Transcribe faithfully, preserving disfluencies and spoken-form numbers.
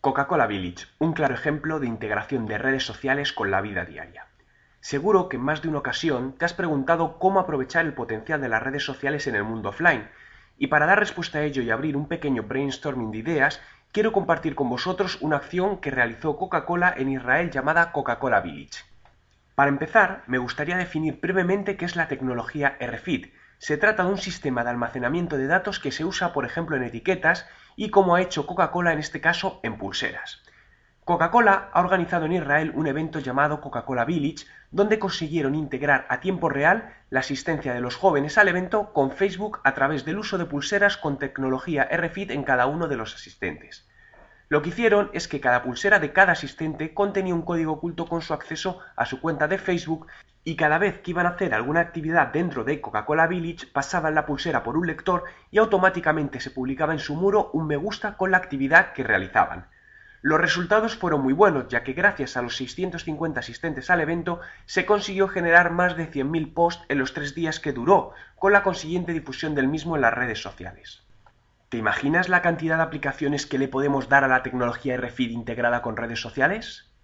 Coca-Cola Village, un claro ejemplo de integración de redes sociales con la vida diaria. Seguro que en más de una ocasión te has preguntado cómo aprovechar el potencial de las redes sociales en el mundo offline, y para dar respuesta a ello y abrir un pequeño brainstorming de ideas, quiero compartir con vosotros una acción que realizó Coca-Cola en Israel llamada Coca-Cola Village. Para empezar, me gustaría definir brevemente qué es la tecnología R F I D. Se trata de un sistema de almacenamiento de datos que se usa, por ejemplo, en etiquetas y, como ha hecho Coca-Cola en este caso, en pulseras. Coca-Cola ha organizado en Israel un evento llamado Coca-Cola Village, donde consiguieron integrar a tiempo real la asistencia de los jóvenes al evento con Facebook a través del uso de pulseras con tecnología R F I D en cada uno de los asistentes. Lo que hicieron es que cada pulsera de cada asistente contenía un código oculto con su acceso a su cuenta de Facebook, y cada vez que iban a hacer alguna actividad dentro de Coca-Cola Village pasaban la pulsera por un lector y automáticamente se publicaba en su muro un me gusta con la actividad que realizaban. Los resultados fueron muy buenos, ya que gracias a los seiscientos cincuenta asistentes al evento se consiguió generar más de cien mil posts en los tres días que duró, con la consiguiente difusión del mismo en las redes sociales. ¿Te imaginas la cantidad de aplicaciones que le podemos dar a la tecnología R F I D integrada con redes sociales?